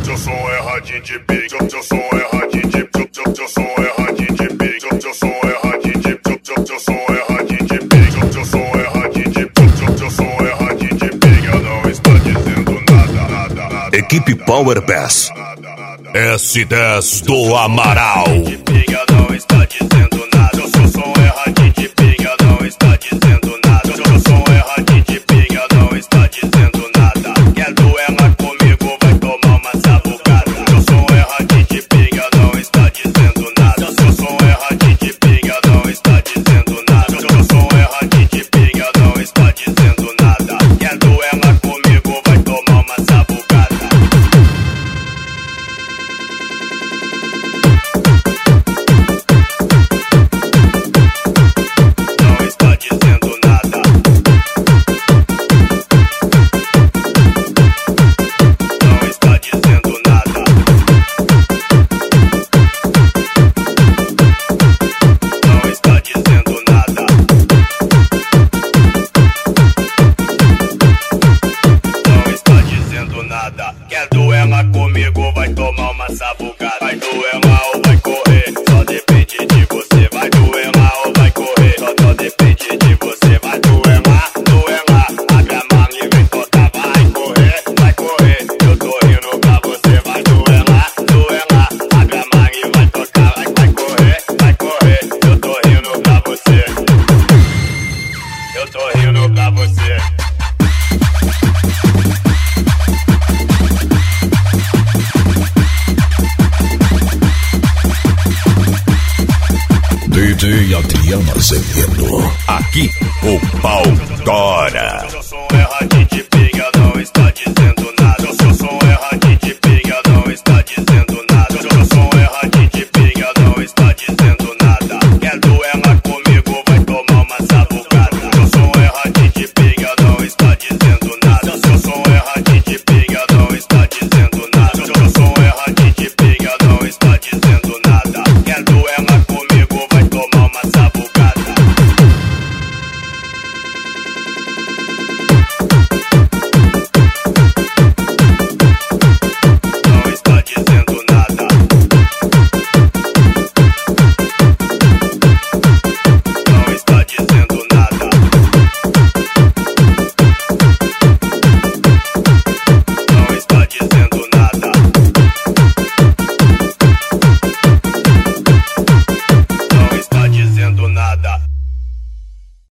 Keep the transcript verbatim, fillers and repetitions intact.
Seu som é radinho de pique, seu som é radinho de pique, seu som é radinho de pique, seu som é radinho de pique, seu som é radinho de pique, seu som é radinho de pique, seu som é radinho de pique. Não está dizendo nada, nada, nada. Equipe Power Bass S dez do Amaral. Não está dizendo nada. Seu som é radinho de pique, não está dizendo nada. Seu som é radinho de pique, não está dizendo nada. Quer duelar comigo, vai tomar uma sabucada. Seu som é radinho de pique, não está dizendo nada. Seu som é radinho de pique, não está dizendo nada. Seu som é radinho de pique, não está dizendo nada. Quer duelar comigo, vai tomar uma sabucada. Não está dizendo nada. Não está dizendo nada. Não está dizendo nada. Não está dizendo nada. Quer duelar comigo, vai tomar uma sabucada. Vai duelar ou vai correr, só depende de você. Vai duelar ou vai correr, só, só depende de você. Vai duelar, duelar, abre a mão e vem tocar. Vai correr, vai correr, eu tô rindo pra você. Vai duelar, duelar, abre a mão e vai tocar. Vai, vai correr, vai correr, eu tô rindo pra você. Eu tô rindo pra você. D J Adriano Azevedo. Aqui o pau tora. Seu som é radinho de pique.